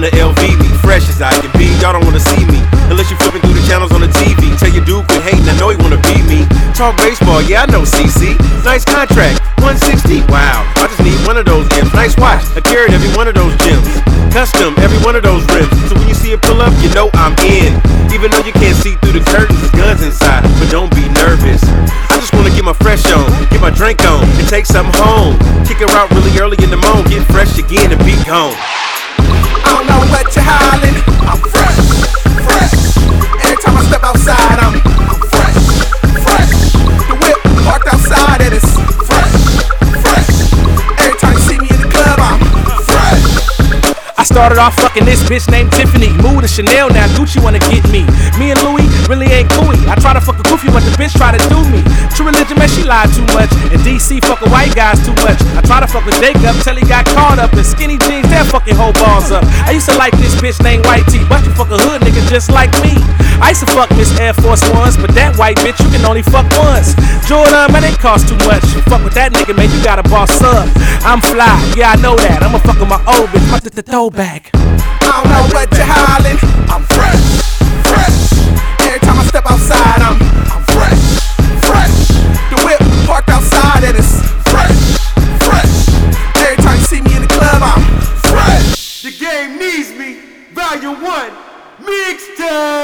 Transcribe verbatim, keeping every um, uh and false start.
wanna L V me, fresh as I can be. Y'all don't wanna see me unless you flipping through the channels on the T V. Tell your dude quit hating, I know he wanna beat me. Talk baseball, yeah I know C C. Nice contract, one sixty, wow. I just need one of those M's. Nice watch, I carried every one of those gems. Custom, every one of those rims. So when you see it pull up, you know I'm in. Even though you can't see through the curtains, there's guns inside, but don't be nervous. I just wanna get my fresh on, get my drink on, and take something home. Kick her out really early in the morning, get fresh again and be gone. I don't know what you're hollering. I'm fresh, fresh. Every time I step outside, I'm, I'm fresh, fresh. The whip parked outside and it's fresh, fresh. Every time you see me in the club, I'm fresh. I started off fucking this bitch named Tiffany. Moved to Chanel, now Gucci wanna get me. Me and Louis really ain't cool. I try to fuck a goofy, but the bitch try to do me. True religion, man, she lied too much. And D C fucking white guys too much. I try to fuck with Jacob till he got caught up in skinny jeans, that fucking whole balls up. I used to like this bitch named White T, but you fuck a hood nigga just like me. I used to fuck Miss Air Force Ones, but that white bitch you can only fuck once. Jordan, man, it cost too much. You fuck with that nigga, man, you gotta boss up. I'm fly, yeah I know that. I'ma fuck with my old bitch, fuck the throwback. I don't know what you're hollering. I'm fresh, fresh. Every time I step outside, I'm, I'm fresh, fresh. The whip parked outside and it's fresh, fresh. Every time you see me in the club, I'm fresh. The game needs me, volume one, mixtape.